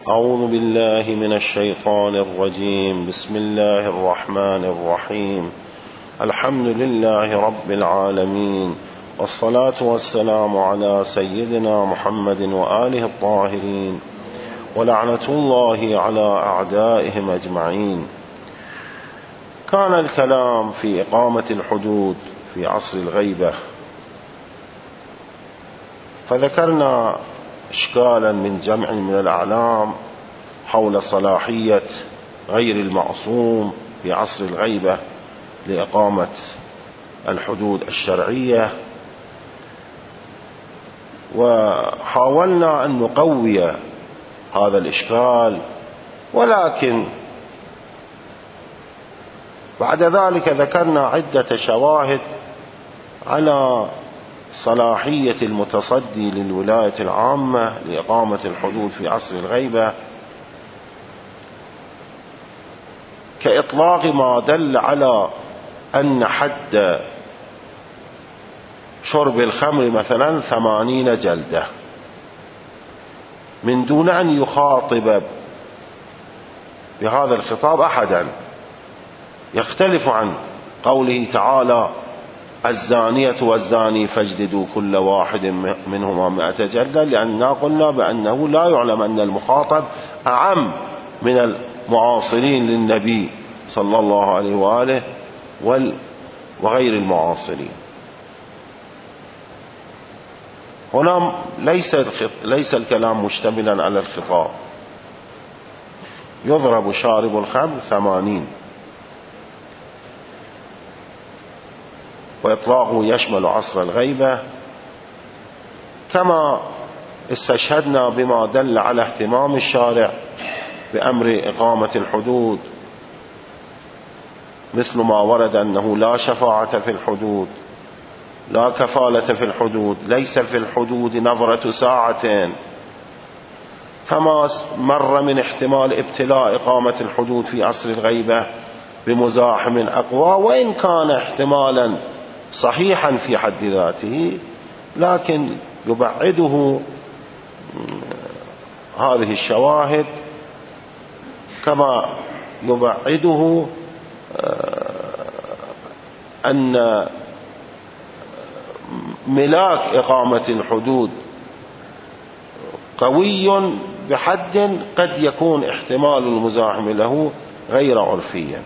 أعوذ بالله من الشيطان الرجيم. بسم الله الرحمن الرحيم. الحمد لله رب العالمين، والصلاة والسلام على سيدنا محمد وآله الطاهرين، ولعنة الله على أعدائهم أجمعين. كان الكلام في إقامة الحدود في عصر الغيبة، فذكرنا إشكالا من جمع من الأعلام حول صلاحية غير المعصوم في عصر الغيبة لإقامة الحدود الشرعية، وحاولنا أن نقوي هذا الإشكال، ولكن بعد ذلك ذكرنا عدة شواهد على صلاحية المتصدي للولاية العامة لإقامة الحدود في عصر الغيبة، كإطلاق ما دل على أن حد شرب الخمر مثلا 80 جلدة، من دون أن يخاطب بهذا الخطاب أحدا، يختلف عن قوله تعالى: الزانية والزاني فاجلدوا كل واحد منهما 100 جلدة، لأننا قلنا بأنه لا يعلم أن المخاطب أعم من المعاصرين للنبي صلى الله عليه وآله وغير المعاصرين. هنا ليس الكلام مشتملا على الخطاب. يضرب شارب الخمر 80، وإطلاقه يشمل عصر الغيبة، كما استشهدنا بما دل على اهتمام الشارع بأمر إقامة الحدود، مثل ما ورد أنه لا شفاعة في الحدود، لا كفالة في الحدود، ليس في الحدود نظرة ساعة، فما مر من احتمال ابتلاء إقامة الحدود في عصر الغيبة بمزاحم أقوى، وإن كان احتمالا صحيحا في حد ذاته، لكن يبعده هذه الشواهد كما يبعده أن ملاك إقامة الحدود قوي بحد قد يكون احتمال المزاحم له غير عرفيا.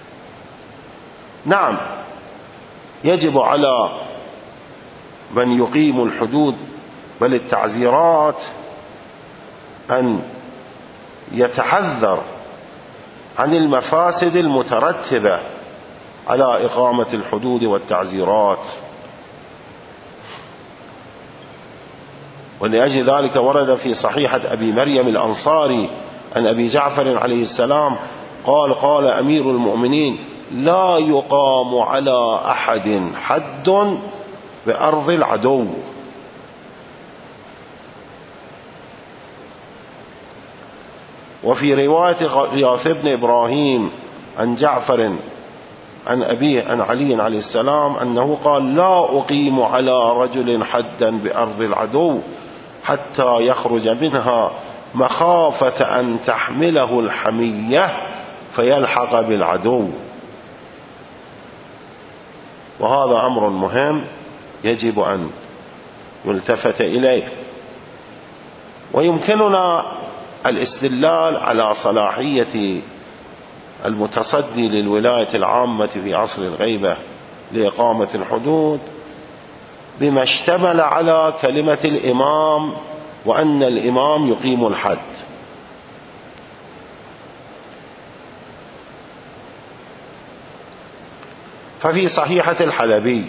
نعم، يجب على من يقيم الحدود بل التعزيرات أن يتحذر عن المفاسد المترتبة على إقامة الحدود والتعزيرات، ولأجل ذلك ورد في صحيحة أبي مريم الأنصاري عن أبي جعفر عليه السلام قال: قال أمير المؤمنين: لا يقام على أحد حد بأرض العدو. وفي رواية غياث بن إبراهيم عن جعفر عن أبيه عن علي عليه السلام أنه قال: لا أقيم على رجل حدا بأرض العدو حتى يخرج منها مخافة أن تحمله الحمية فيلحق بالعدو. وهذا أمر مهم يجب أن يلتفت إليه. ويمكننا الاستدلال على صلاحية المتصدي للولاية العامة في عصر الغيبة لإقامة الحدود بما اشتمل على كلمة الإمام، وأن الإمام يقيم الحد. ففي صحيحة الحلبي: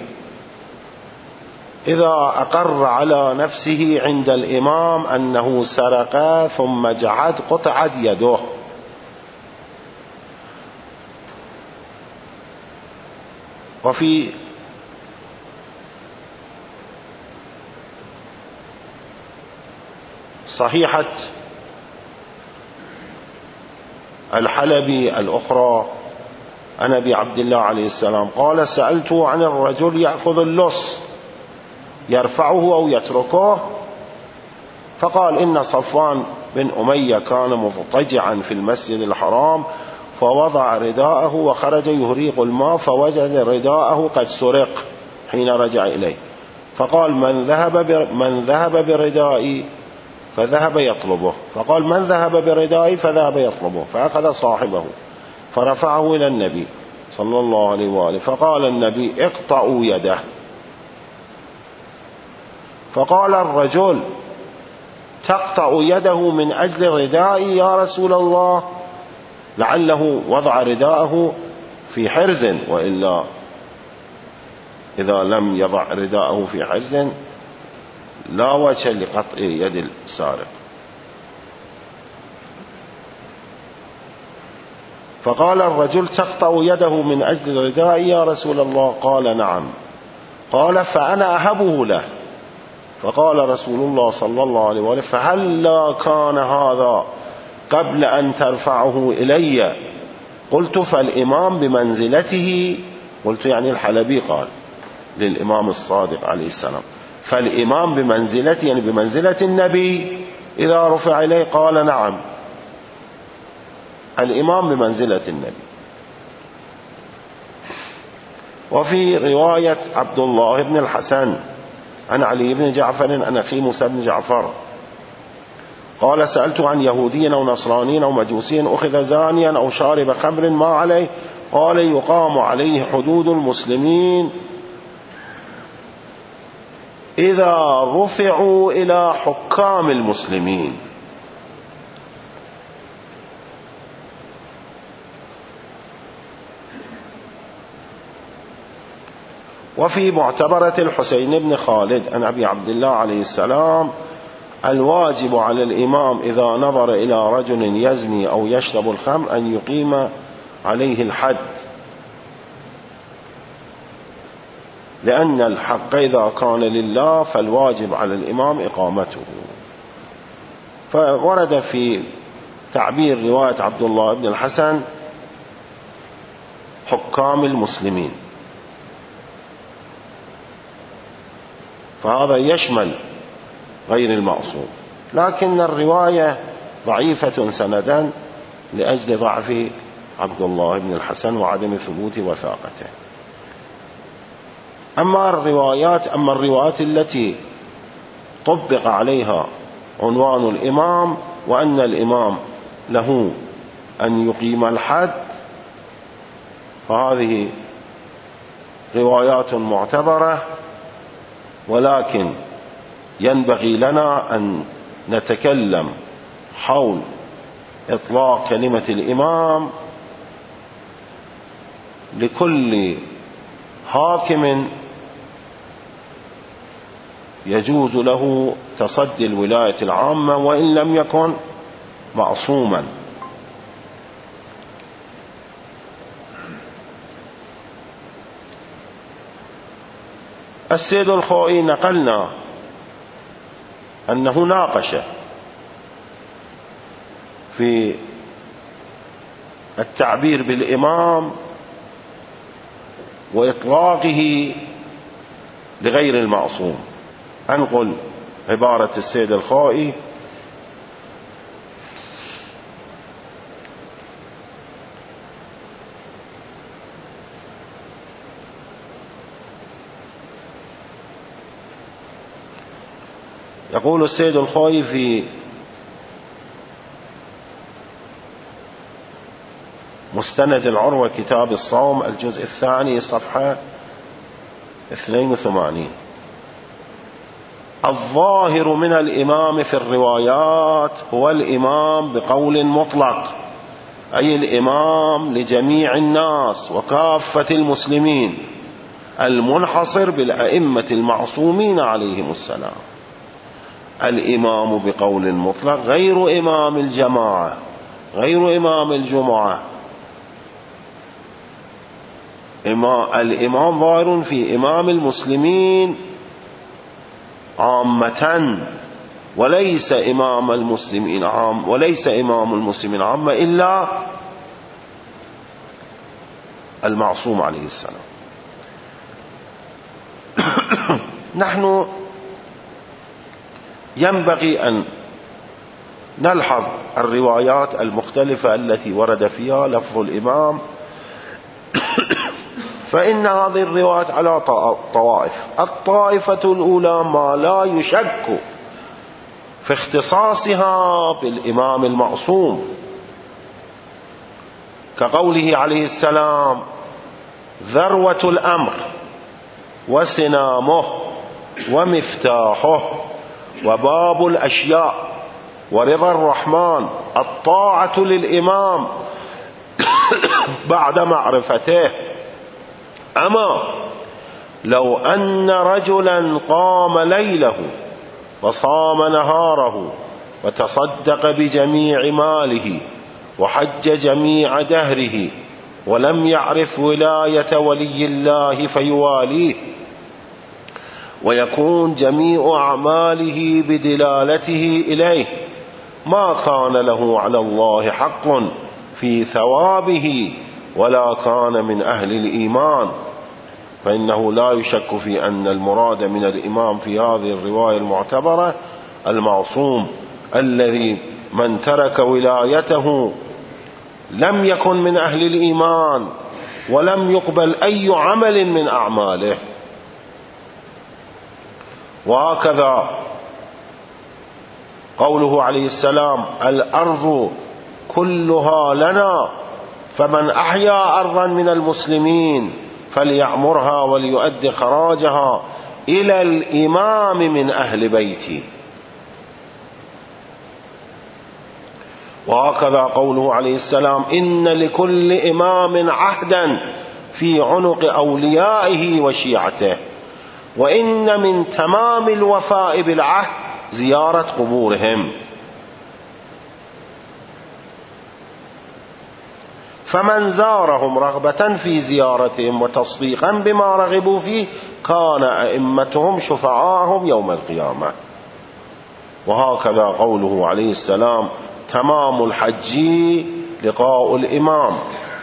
إذا أقر على نفسه عند الإمام أنه سرق ثم جحد قطعت يده. وفي صحيحة الحلبي الأخرى عن أبي عبد الله عليه السلام قال: سألته عن الرجل يأخذ اللص يرفعه أو يتركه، فقال إن صفوان بن أمية كان مضطجعا في المسجد الحرام فوضع رداءه وخرج يهريق الماء فوجد رداءه قد سرق حين رجع إليه، فقال من ذهب بردائي فذهب يطلبه، فقال من ذهب بردائي فذهب يطلبه، فأخذ صاحبه فرفعه إلى النبي صلى الله عليه وآله، فقال النبي اقطعوا يده. فقال الرجل تقطع يده من أجل ردائي يا رسول الله؟ لعله وضع رداءه في حرز، وإلا إذا لم يضع رداءه في حرز لا وجه لقطع يد السارق. فقال الرجل تقطع يده من أجل ردائي يا رسول الله؟ قال نعم. قال فأنا أهبه له. فقال رسول الله صلى الله عليه وسلم فهلا كان هذا قبل أن ترفعه إلي؟ قلت فالإمام بمنزلته، قلت يعني الحلبي قال للإمام الصادق عليه السلام فالإمام بمنزلته يعني بمنزلة النبي إذا رفع إليه؟ قال نعم، الإمام بمنزلة النبي. وفي رواية عبد الله بن الحسن عن علي بن جعفر عن أخي موسى بن جعفر قال سألت عن يهودي أو نصراني أو مجوسي أخذ زانيا أو شارب خمر ما عليه؟ قال يقام عليه حدود المسلمين إذا رفعوا إلى حكام المسلمين. وفي معتبرة الحسين بن خالد عن أبي عبد الله عليه السلام الواجب على الإمام إذا نظر إلى رجل يزني أو يشرب الخمر أن يقيم عليه الحد، لأن الحق إذا كان لله فالواجب على الإمام إقامته. فورد في تعبير رواية عبد الله بن الحسن حكام المسلمين، فهذا يشمل غير المعصوم، لكن الرواية ضعيفة سندا لأجل ضعف عبد الله بن الحسن وعدم ثبوت وثاقته. أما الروايات التي طبق عليها عنوان الإمام وأن الإمام له أن يقيم الحد، فهذه روايات معتبرة، ولكن ينبغي لنا أن نتكلم حول إطلاق كلمة الإمام لكل حاكم يجوز له تصدي الولاية العامة وإن لم يكن معصوما. السيد الخوئي نقلنا أنه ناقش في التعبير بالإمام وإطلاقه لغير المعصوم. أنقل عبارة السيد الخوئي: يقول السيد الخوئي في مستند العروة كتاب الصوم الجزء الثاني صفحة 82: الظاهر من الإمام في الروايات هو الإمام بقول مطلق، أي الإمام لجميع الناس وكافة المسلمين، المنحصر بالأئمة المعصومين عليهم السلام. الإمام بقول مطلق غير إمام الجماعة، غير إمام الجمعة. الإمام ظاهر في إمام المسلمين عامة، وليس إمام المسلمين عامة إلا المعصوم عليه السلام. نحن ينبغي أن نلحظ الروايات المختلفة التي ورد فيها لفظ الإمام. فإن هذه الروايات على طوائف. الطائفة الأولى ما لا يشك في اختصاصها بالإمام المعصوم، كقوله عليه السلام: ذروة الأمر وسنامه ومفتاحه وباب الأشياء ورضا الرحمن الطاعة للإمام بعد معرفته. أما لو أن رجلا قام ليله وصام نهاره وتصدق بجميع ماله وحج جميع دهره ولم يعرف ولاية ولي الله فيواليه، ويكون جميع أعماله بدلالته إليه، ما كان له على الله حق في ثوابه ولا كان من أهل الإيمان. فإنه لا يشك في أن المراد من الإمام في هذه الرواية المعتبرة المعصوم، الذي من ترك ولايته لم يكن من أهل الإيمان ولم يقبل أي عمل من أعماله. وهكذا قوله عليه السلام: الأرض كلها لنا، فمن أحيا أرضا من المسلمين فليعمرها وليؤد خراجها إلى الإمام من أهل بيتي. وهكذا قوله عليه السلام: إن لكل إمام عهدا في عنق أوليائه وشيعته، وإن من تمام الوفاء بالعهد زيارة قبورهم. فمن زارهم رغبة في زيارتهم وتصديقا بما رغبوا فيه كان أئمتهم شفعاءهم يوم القيامة. وهكذا قوله عليه السلام: تمام الحج لقاء الإمام.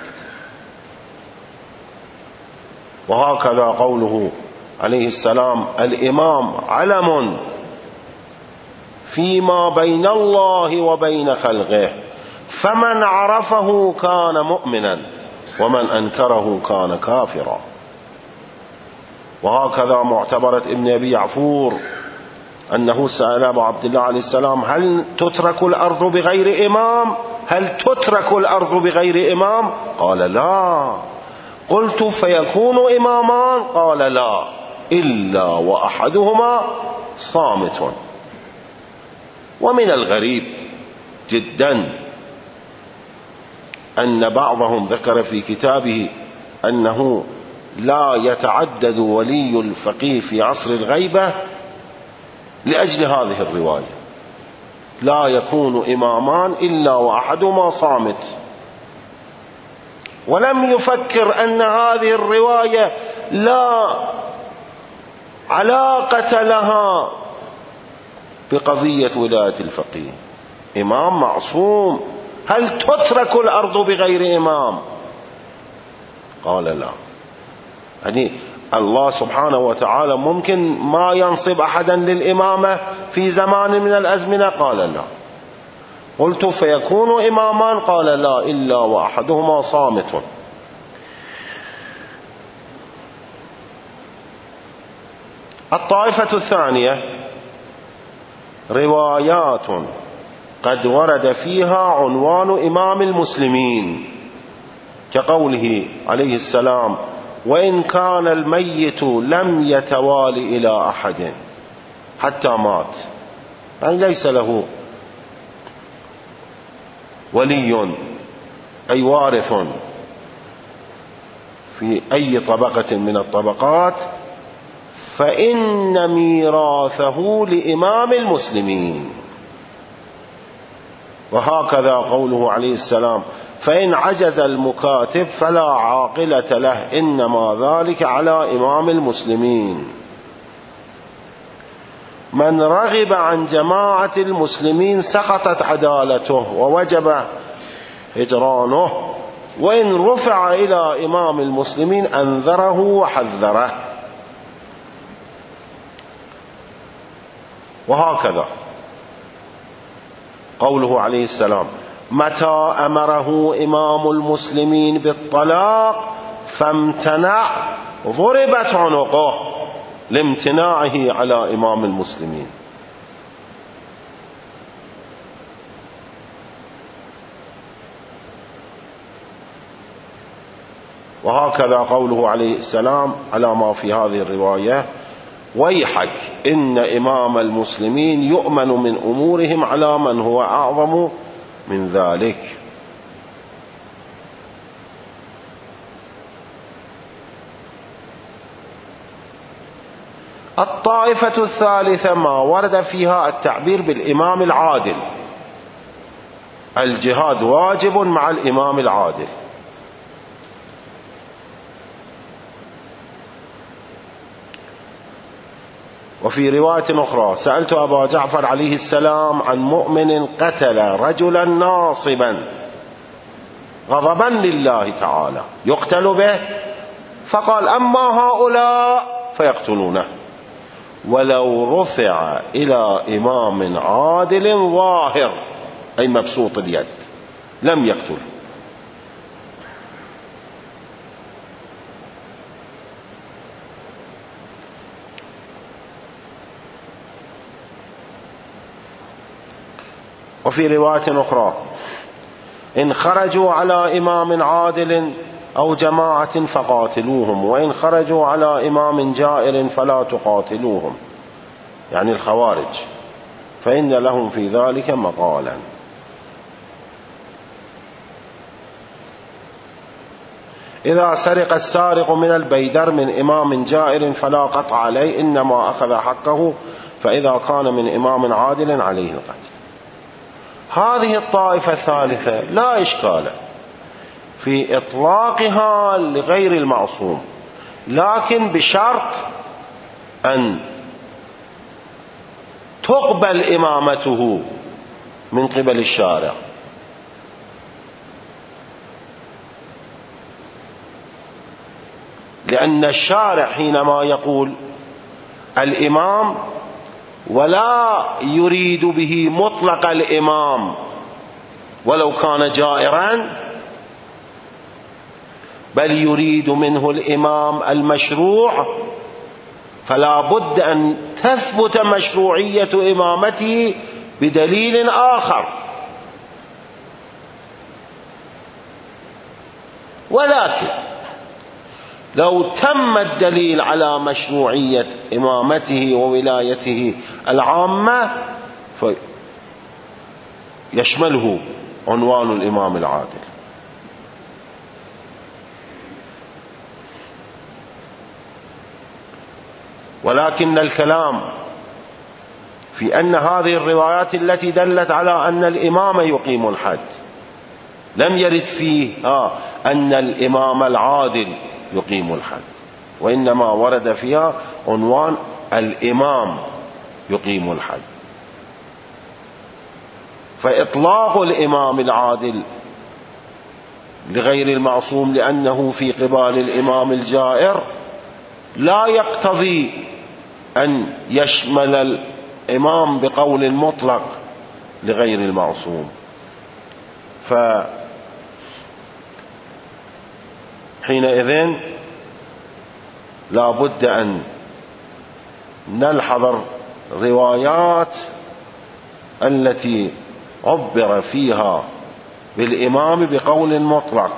وهكذا قوله عليه السلام: الإمام علم فيما بين الله وبين خلقه، فمن عرفه كان مؤمنا ومن أنكره كان كافرا. وهكذا معتبرة ابن أبي يعفور أنه سأل أبو عبد الله عليه السلام: هل تترك الأرض بغير إمام؟ هل تترك الأرض بغير إمام؟ قال: لا. قلت: فيكون إمامان؟ قال: لا، إلا وأحدهما صامت. ومن الغريب جدا أن بعضهم ذكر في كتابه أنه لا يتعدد ولي الفقيه في عصر الغيبة لأجل هذه الرواية، لا يكون إمامان إلا وأحدهما صامت، ولم يفكر أن هذه الرواية لا علاقة لها بقضية ولاية الفقيه. إمام معصوم، هل تترك الأرض بغير إمام؟ قال: لا. يعني الله سبحانه وتعالى ممكن ما ينصب أحدا للإمامة في زمان من الأزمنة؟ قال: لا. قلت: فيكون إمامان؟ قال: لا، إلا وأحدهما صامت. الطائفة الثانية روايات قد ورد فيها عنوان إمام المسلمين، كقوله عليه السلام: وإن كان الميت لم يتوالي إلى أحد حتى مات، يعني ليس له ولي أي وارث في أي طبقة من الطبقات، فإن ميراثه لإمام المسلمين. وهكذا قوله عليه السلام: فإن عجز المكاتب فلا عاقلة له، إنما ذلك على إمام المسلمين. من رغب عن جماعة المسلمين سقطت عدالته ووجب هجرانه، وإن رفع إلى إمام المسلمين أنذره وحذره. وهكذا قوله عليه السلام: متى أمره إمام المسلمين بالطلاق فامتنع ضربت عنقه، لامتناعه على إمام المسلمين. وهكذا قوله عليه السلام على ما في هذه الرواية: ويحك إن إمام المسلمين يؤمن من أمورهم على من هو أعظم من ذلك. الطائفة الثالثة ما ورد فيها التعبير بالإمام العادل. الجهاد واجب مع الإمام العادل. وفي رواية أخرى: سألت أبا جعفر عليه السلام عن مؤمن قتل رجلا ناصبا غضبا لله تعالى يقتل به، فقال: أما هؤلاء فيقتلونه، ولو رفع إلى إمام عادل ظاهر أي مبسوط اليد لم يقتل. وفي رواية أخرى: إن خرجوا على إمام عادل أو جماعة فقاتلوهم، وإن خرجوا على إمام جائر فلا تقاتلوهم، يعني الخوارج، فإن لهم في ذلك مقالا. إذا سرق السارق من البيدر من إمام جائر فلا قطع عليه، إنما أخذ حقه، فإذا كان من إمام عادل عليه القتل. هذه الطائفة الثالثة لا إشكال في إطلاقها لغير المعصوم، لكن بشرط أن تقبل إمامته من قبل الشارع. لأن الشارع حينما يقول الإمام ولا يريد به مطلق الإمام ولو كان جائرا، بل يريد منه الإمام المشروع، فلا بد أن تثبت مشروعية إمامته بدليل آخر. ولكن لو تم الدليل على مشروعية إمامته وولايته العامة فيشمله عنوان الإمام العادل. ولكن الكلام في أن هذه الروايات التي دلت على أن الإمام يقيم الحد لم يرد فيه أن الإمام العادل يقيم الحد، وإنما ورد فيها عنوان الإمام يقيم الحد. فإطلاق الإمام العادل لغير المعصوم لأنه في قبال الإمام الجائر لا يقتضي أن يشمل الإمام بقول مطلق لغير المعصوم. فحينئذ لا بد أن نلحظ الروايات التي عبر فيها بالإمام بقول مطلق،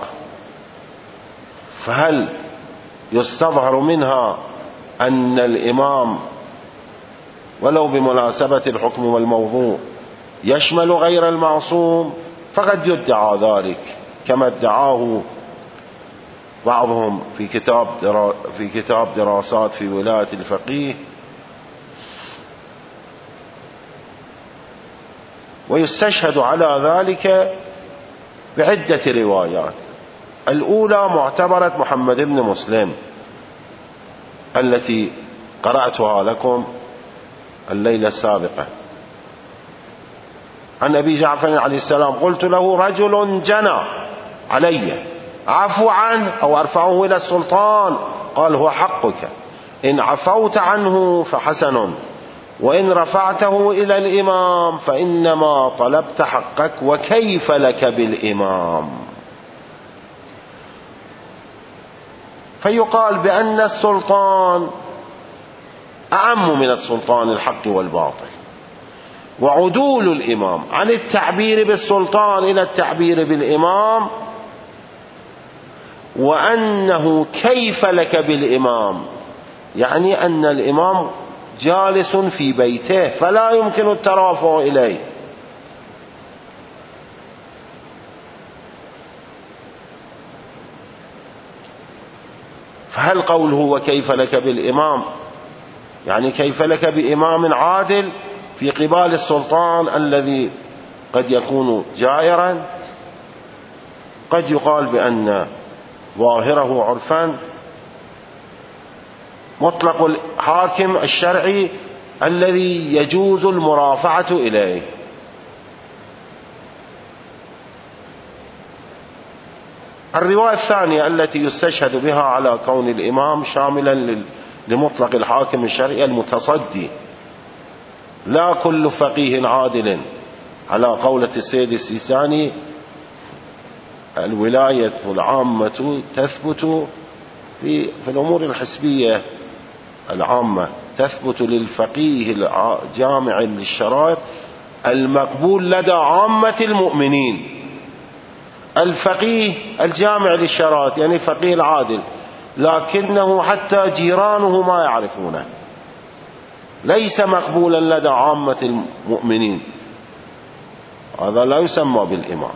فهل يستظهر منها أن الإمام ولو بمناسبة الحكم والموضوع يشمل غير المعصوم؟ فقد يدعى ذلك كما ادعاه بعضهم في كتاب دراسات في ولاية الفقيه. ويستشهد على ذلك بعدة روايات. الأولى معتبرة محمد بن مسلم التي قرأتها لكم الليلة السابقة عن أبي جعفر عليه السلام: قلت له رجل جنى علي عفو عنه أو أرفعه إلى السلطان؟ قال: هو حقك، إن عفوت عنه فحسن، وإن رفعته إلى الإمام فإنما طلبت حقك، وكيف لك بالإمام؟ فيقال بأن السلطان أعم من السلطان الحق والباطل، وعدول الإمام عن التعبير بالسلطان إلى التعبير بالإمام، وأنه كيف لك بالإمام يعني أن الإمام جالس في بيته فلا يمكن الترافع إليه. فهل قوله وكيف لك بالإمام يعني كيف لك بإمام عادل في قبال السلطان الذي قد يكون جائرا؟ قد يقال بأن ظاهره عرفا مطلق الحاكم الشرعي الذي يجوز المرافعة إليه. الرواية الثانية التي يستشهد بها على كون الإمام شاملا لمطلق الحاكم الشرعي المتصدي، لا كل فقيه عادل، على قولة السيد السيستاني الولاية العامة تثبت في الأمور الحسبية العامة، تثبت للفقيه الجامع للشرائط المقبول لدى عامة المؤمنين. الفقيه الجامع للشرائط يعني فقيه العادل، لكنه حتى جيرانه ما يعرفونه، ليس مقبولا لدى عامة المؤمنين، هذا لا يسمى بالإمام.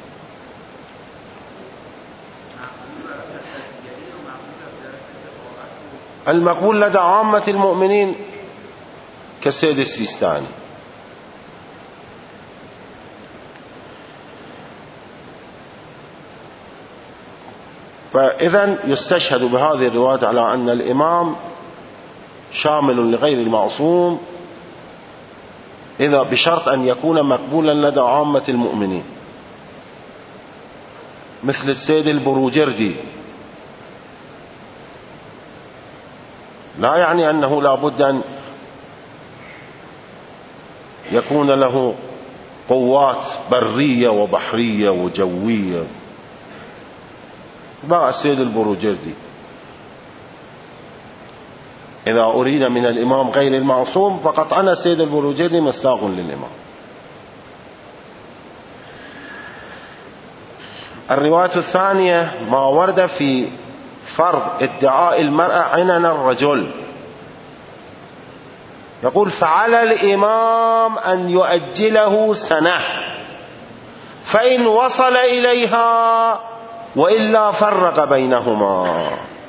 المقبول لدى عامة المؤمنين كالسيد السيستاني. فإذن يستشهد بهذه الرواية على أن الإمام شامل لغير المعصوم، إذا بشرط أن يكون مقبولا لدى عامة المؤمنين، مثل السيد البروجردي. لا يعني أنه لا بد أن يكون له قوات برية وبحرية وجوية. بقى السيد البروجردي إذا أريد من الإمام غير المعصوم فقط أنا السيد البروجردي مساق للإمام. الرواية الثانية ما ورد في فرض ادعاء المرأة عنن الرجل، يقول فعلى الإمام أن يؤجله سنة، فإن وصل إليها وإلا فرق بينهما.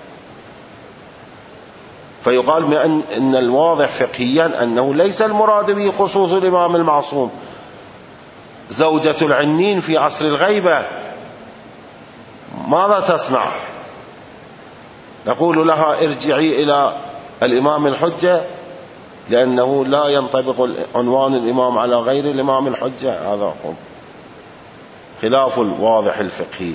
فيقال بأن الواضح فقهيا أنه ليس المراد به خصوص الإمام المعصوم. زوجة العنين في عصر الغيبة ماذا تصنع؟ نقول لها ارجعي إلى الإمام الحجة، لأنه لا ينطبق عنوان الإمام على غير الإمام الحجة. هذا خلاف الواضح الفقهي،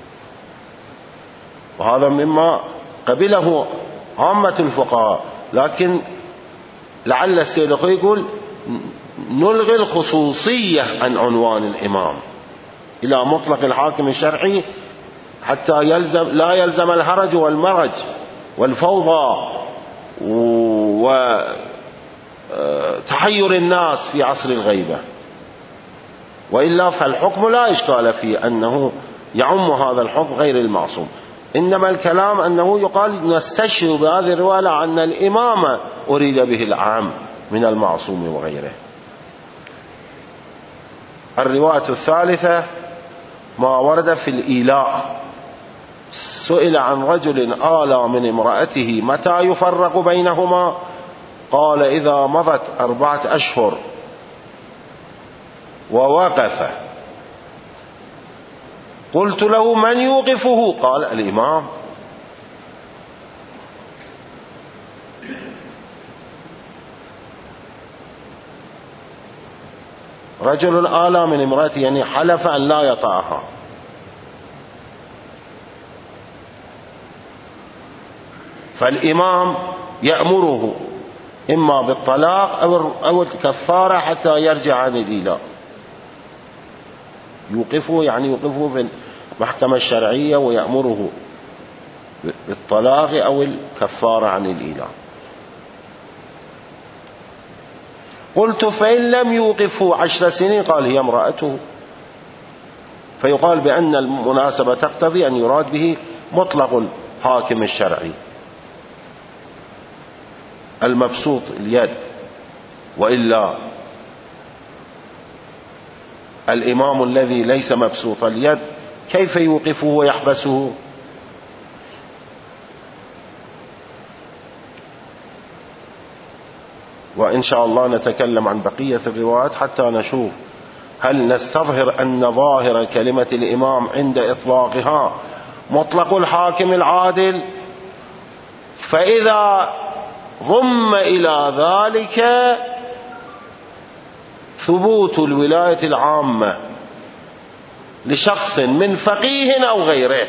وهذا مما قبله عامة الفقهاء. لكن لعل السيد أخوي يقول نلغي الخصوصية عن عنوان الإمام إلى مطلق الحاكم الشرعي حتى لا يلزم الهرج والمرج والفوضى وتحير الناس في عصر الغيبة. وإلا فالحكم لا إشكال فيه أنه يعم هذا الحكم غير المعصوم، إنما الكلام أنه يقال نستشهد بهذه الرواية أن الإمام أريد به العام من المعصوم وغيره. الرواية الثالثة ما ورد في الإيلاء. سئل عن رجل آلى من امرأته متى يفرق بينهما؟ قال إذا مضت 4 أشهر ووقف. قلت له من يوقفه؟ قال الإمام. رجل آلى من امرأته يعني حلف أن لا يطأها، فالإمام يأمره إما بالطلاق أو الكفارة حتى يرجع عن الإيلاء. يوقفه يعني يوقفه في المحكمة الشرعية ويأمره بالطلاق أو الكفارة عن الإيلاء. قلت فإن لم يوقفه 10 سنين قال هي امرأته، فيقال بأن المناسبة تقتضي أن يراد به مطلق الحاكم الشرعي المبسوط اليد، وإلا الإمام الذي ليس مبسوط اليد كيف يوقفه ويحبسه؟ وإن شاء الله نتكلم عن بقية الروايات حتى نشوف هل نستظهر أن ظاهر كلمة الإمام عند إطلاقها مطلق الحاكم العادل، فإذا ضم إلى ذلك ثبوت الولاية العامة لشخص من فقيه أو غيره،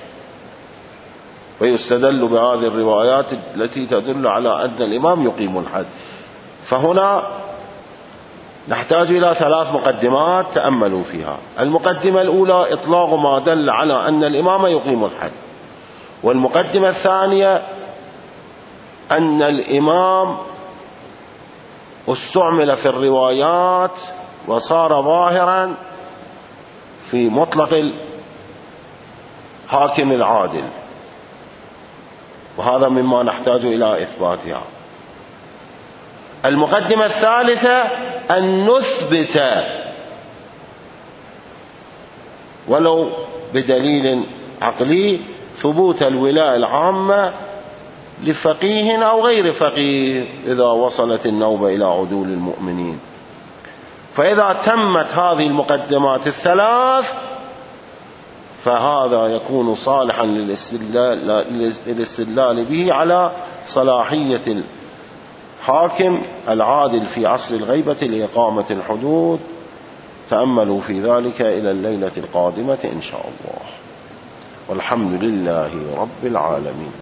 فيستدل بهذه الروايات التي تدل على أن الإمام يقيم الحد. فهنا نحتاج إلى 3 مقدمات تأملوا فيها. المقدمة الأولى إطلاق ما دل على أن الإمام يقيم الحد، والمقدمة الثانية أن الإمام استعمل في الروايات وصار ظاهرا في مطلق الحاكم العادل، وهذا مما نحتاج إلى إثباتها. المقدمة الثالثة أن نثبت ولو بدليل عقلي ثبوت الولاية العامة لفقيه أو غير فقيه إذا وصلت النوبة إلى عدول المؤمنين. فإذا تمت هذه المقدمات الثلاث فهذا يكون صالحا للاستدلال به على صلاحية الحاكم العادل في عصر الغيبة لإقامة الحدود. تأملوا في ذلك إلى الليلة القادمة إن شاء الله، والحمد لله رب العالمين.